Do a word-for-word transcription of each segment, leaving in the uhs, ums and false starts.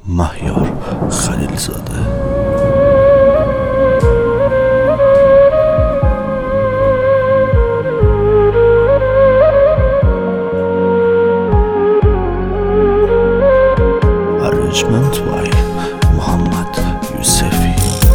مهیار خلیلزاده. Arrangement by محمد یوسفی.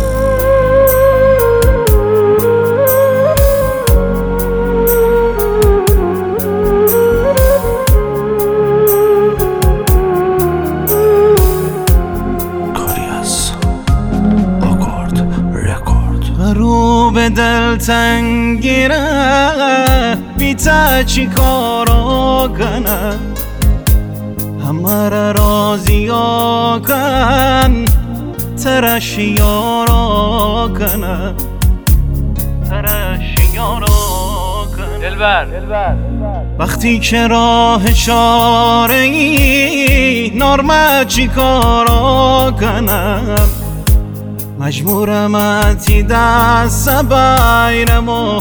رو به دل تنگیره بیتا چی کارو کنه، همه را راضی کن ترشی رو کنه، ترشی رو کنه. دلبر وقتی که راه چاره ای نرمه چی کارو کنم، مجبورم اتی دست بایرمو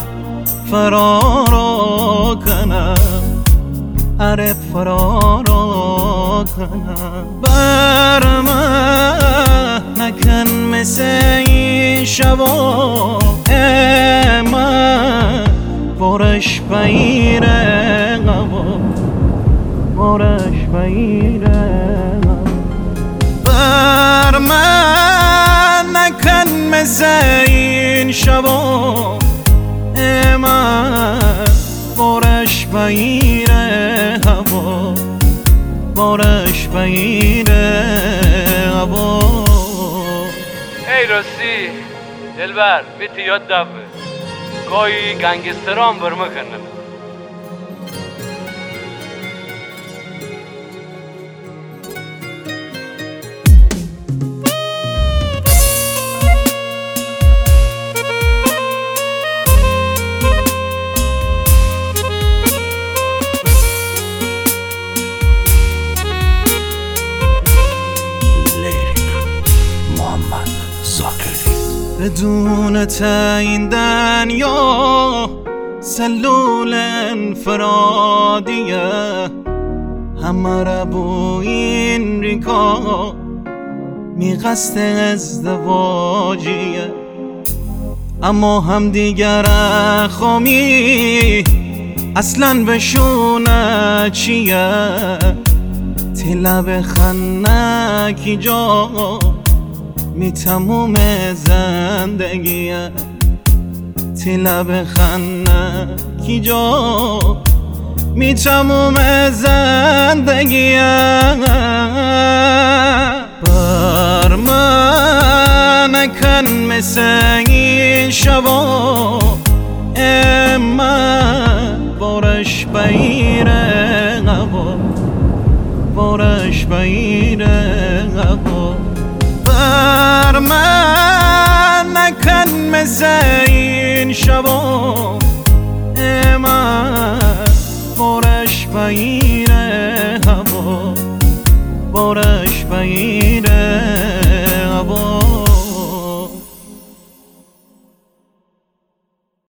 فرارو کنم، اره فرارو کنم. بر من نکن مثل این شبا من برش بایره قبا، برش بایره بر من نکن مثل این شبا من برش بایره هوا، برش بایره هوا. ای راستی دلبر بیتی یاد دفه گاهی گنگستران برمه کنن. بدون تعیین دنیا سلول انفرادیه، همه را بو این ریکا می قصد ازدواجیه، اما هم دیگر خامی اصلا بشونه چیه، تلب خنکی جا می تموم زندگیه، تلب خنکی جا می تموم زندگیه. بر من نکن مثل این شبا من برش بایره قبا، برش بایره قبا. بر من نکن مثل این شبا من برش بایره هوا، برش بایره